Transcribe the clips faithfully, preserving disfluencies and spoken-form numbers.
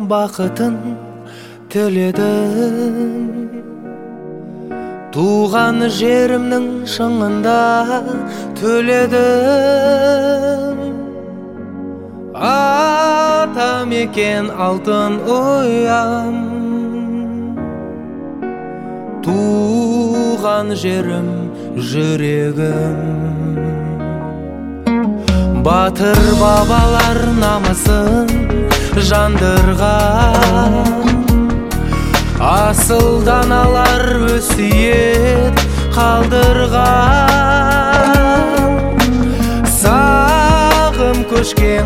бақытын тіледім. Туған жерімнің шыңында төледім. Атамекен алтын ұям, туған жерім жүрегім. Батыр бабалар намысын жандырған, асыл даналар өсиет қалдырған. Сағым көшкен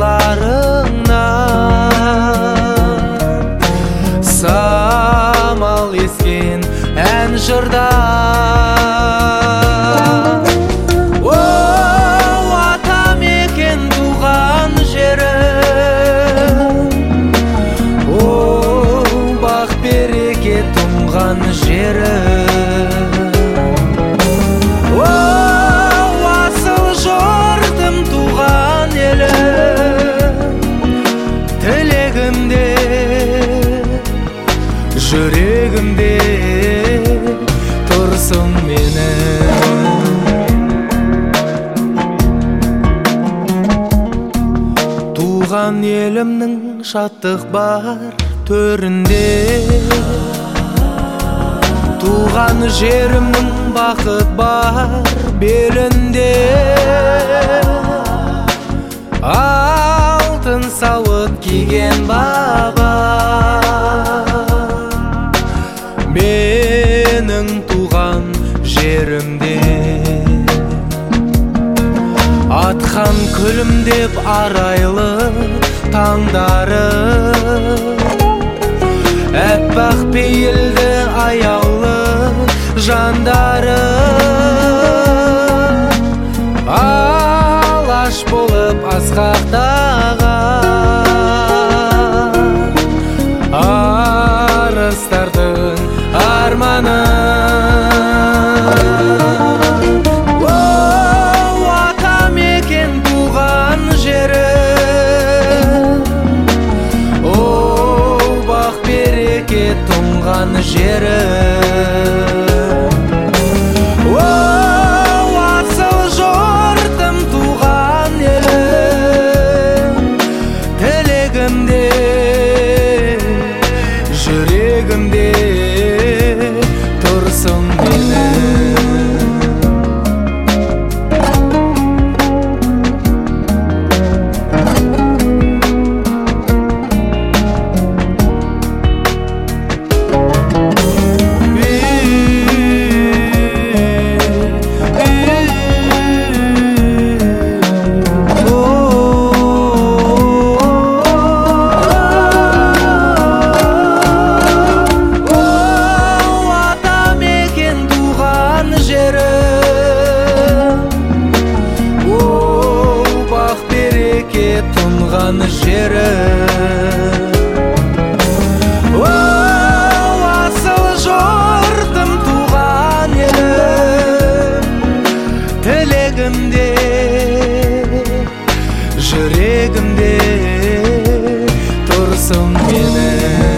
қырларыңнан, самал ескен ән жырдан. Оу, атамекен туған жерім, оу, бақ береке тұнған жерім. Оу, асыл жұртым туған елім, тілегімде, жүрегімде тұрсын менің. Туған елімнің шаттық бар төрінде, туған жерімнің бақыт бар белінде. Алтын сауыт киген баба менің туған жерімде. Атқан күлімдеп арайлы таңдары, әппақ пейілді аяулы жандары. Алаш болып асқақтаған арыстардың арманы. Оу, атамекен туған жерім, оу, бақ береке тұнған жерім. Оу, асыл жұртым туған елім, тілегімде, жүрегімде тұрсын менің. Тұнған жерім, оу, асыл жұртым туған елім, тілегімде, жүрегімде тұрсын менің.